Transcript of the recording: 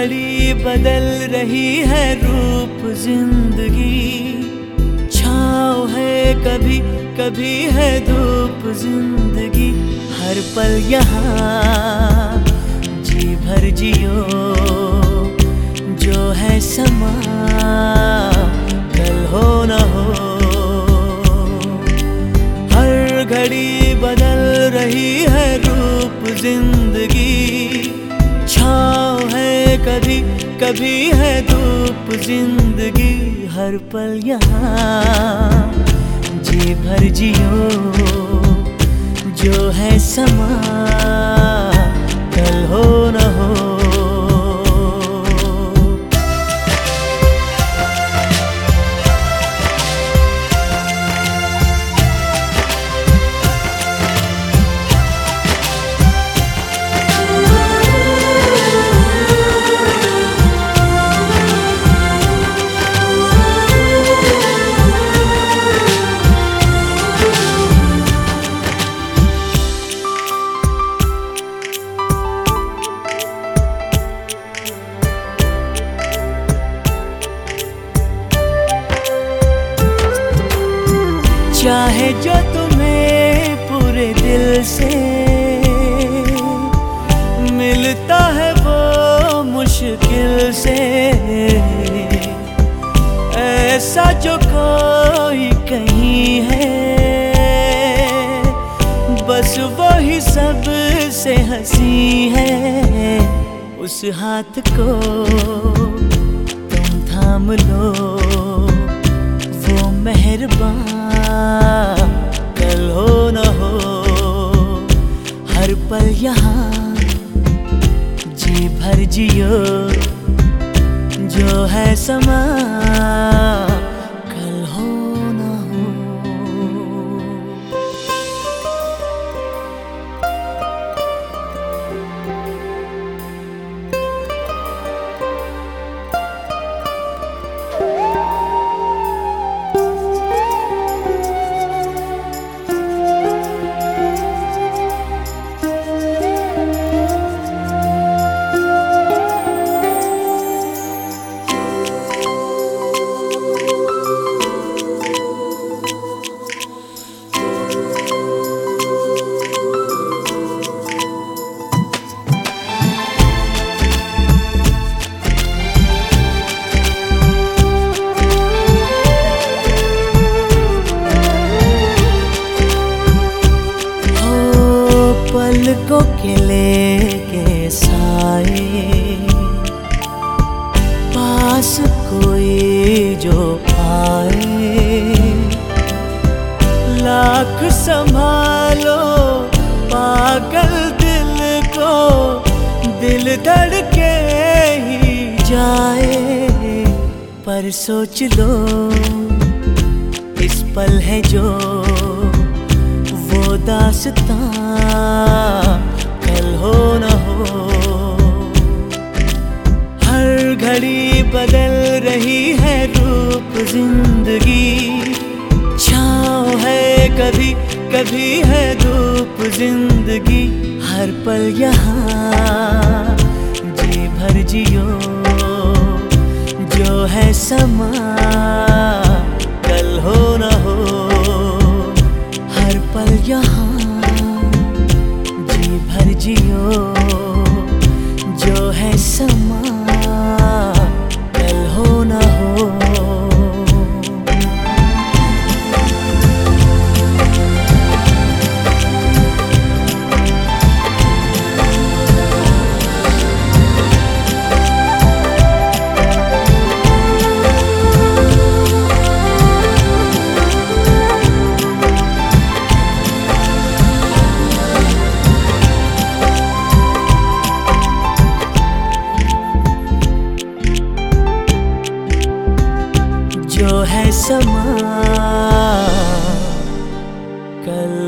घड़ी बदल रही है रूप जिंदगी, छाँव है कभी कभी है धूप जिंदगी। हर पल यहाँ जी भर जियो, जो है समा कल हो न हो। हर घड़ी बदल रही है रूप जिंदगी, छाँव है कभी कभी है धूप जिंदगी। हर पल यहाँ जी भर जियो, जो है समा कल हो न हो। चाहे जो तुम्हें पूरे दिल से मिलता है वो मुश्किल से, ऐसा जो कोई कहीं है बस वही सबसे हंसी है। उस हाथ को तुम थाम लो, वो मेहरबान कल हो न हो। हर पल यहाँ जी भर जियो, जो है समा कल हो न हो। पलकों के लेके साए, पास कोई जो आए। लाख संभालो पागल दिल को, दिल धड़के ही जाए। पर सोच लो इस पल है जो वो दास्तां कल हो न हो। हर घड़ी बदल रही है रूप जिंदगी, छाँव है कभी कभी है धूप जिंदगी। हर पल यहाँ जी भर जियो, जो है समा कल हो न हो। हर पल यहाँ जी भर जियो, जो है समा कल हो न हो। जो है समा कल